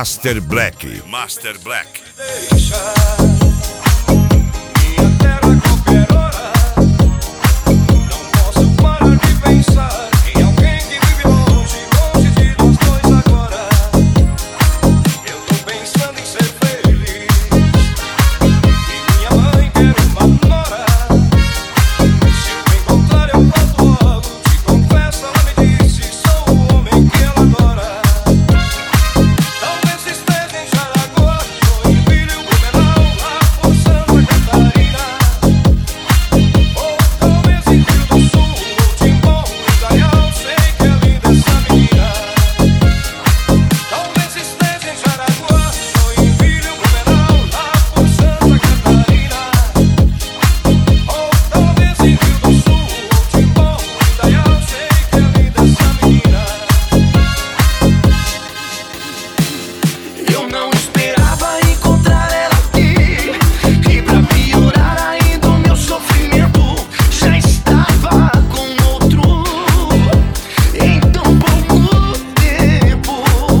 Master Black. Master Black. Minha terra qualquer hora. Não posso parar de pensar em alguém que vive longe, longe de nós dois agora. Eu tô pensando em ser feliz. E minha mãe quer uma nora. Se eu me encontrar eu volto logo. Te confesso, ela me disse, sou o homem que ela adora. Talvez esteja em Jaraguá, Joinville, Blumenau, lá por Santa Catarina. Ou talvez em Rio do Sul, ou Timbó, Indaial, sei que é linda essa menina. Talvez esteja em Jaraguá, Joinville, Blumenau, lá por Santa Catarina. Ou talvez em Rio do Sul, ou Timbó, Indaial, sei que é linda essa menina. Eu não esperava encontrar ela aqui. E pra piorar ainda o meu sofrimento, já estava com outro em tão pouco tempo.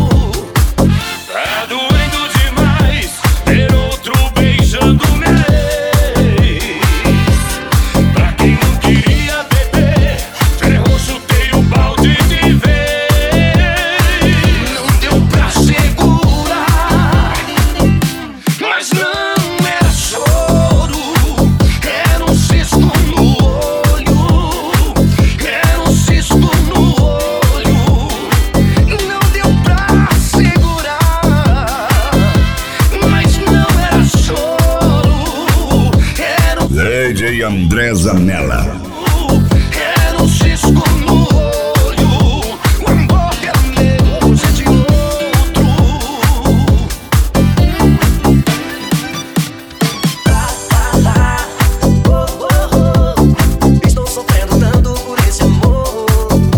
Tá doendo demais ter outro beijando minha ex. Pra quem não queria beber, ferrou, chutei o balde de vez. Não deu pra segurar, mas não era choro. Era um cisco no olho. Era um cisco no olho. Não deu pra segurar, mas não era choro. Era um DJ André Zanella. Era um cisco no olho. O amor era meu, hoje é de outro. Estou sofrendo tanto por esse amor.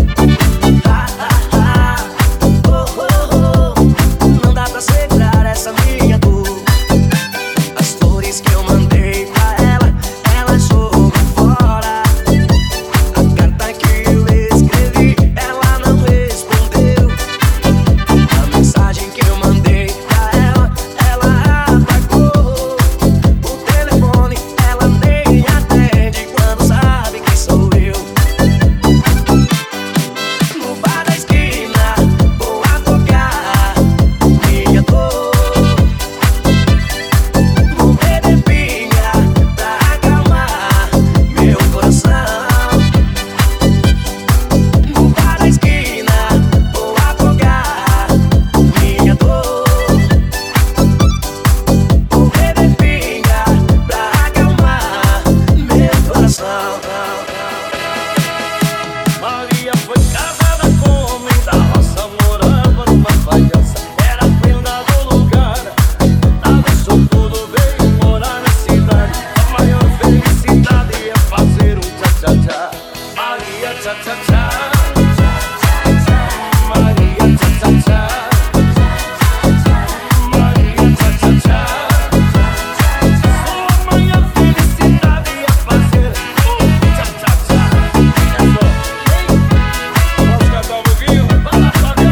Não dá pra segurar essa minha dor. As flores que eu mandei pra ela, ela jogou fora. A carta que eu escrevi, ela não respondeu. A mensagem que eu mandei pra ela, ela apagou. O telefone, ela nem atende quando sabe que sou eu. No bar da esquina, vou afogar minha dor. Vou beber pinga pra acalmar meu coração. No bar da esquina, vou afogar minha dor. Vou beber pinga pra acalmar meu coração. Maria foi casada com um homem da roça, morava numa palhaça, era a prenda do lugar. Atravessou tudo, veio morar na cidade. A maior felicidade é fazer um tchá-tchá-tchá. Maria tchá-tchá-tchá. Maria tchá-tchá-tchá. Maria tchá-tchá-tchá. Sua maior felicidade é fazer um tchá-tchá-tchá. É só, hein? Posso cantar um pouquinho? Vai lá, Fabião.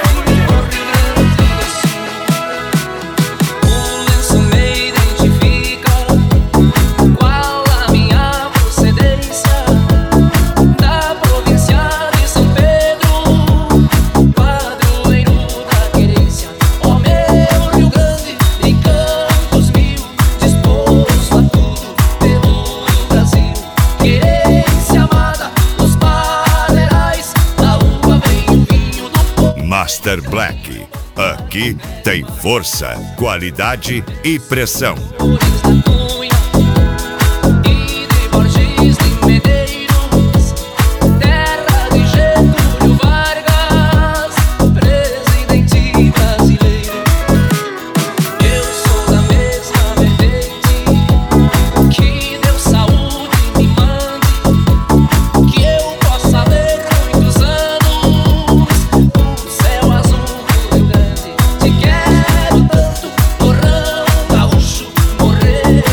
O lenço me identifica, qual a minha procedência. Da província de São Pedro, padroeiro da querência. Ó meu Rio Grande e Campos Mil, disposto a tudo pelo Brasil. Querência amada dos padeirais, da uva vem o vinho do povo. Master Black. Aqui tem força, qualidade e pressão. Flores da Cunha e de Borges de Medeiros, terra de Getúlio Vargas, presidente brasileiro. Eu sou da mesma vertente, que Deus saúde me mande, que eu possa ver muitos anos o céu azul do Rio Grande. Te quero tanto, torrão gaúcho, morrer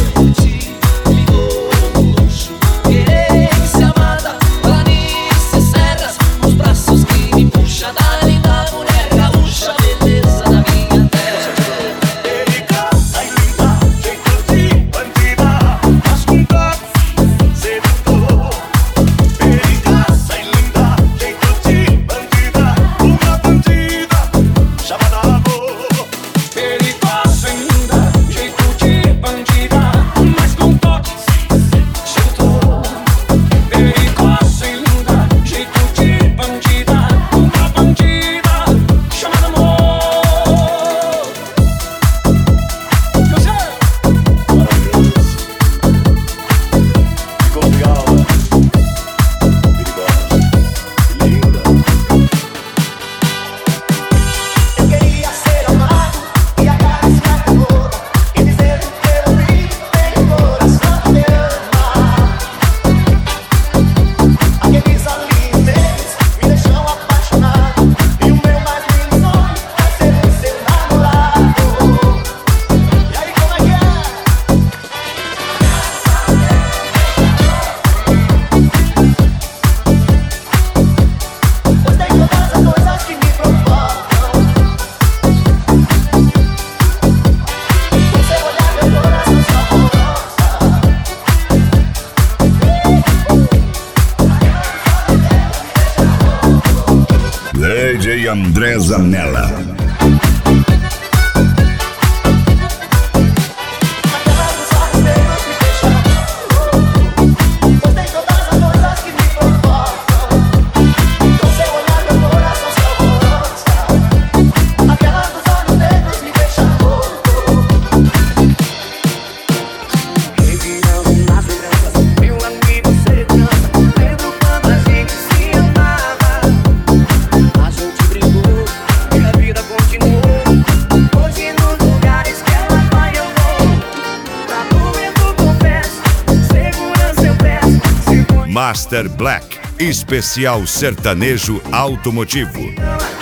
André Zanella. Master Black, especial sertanejo automotivo.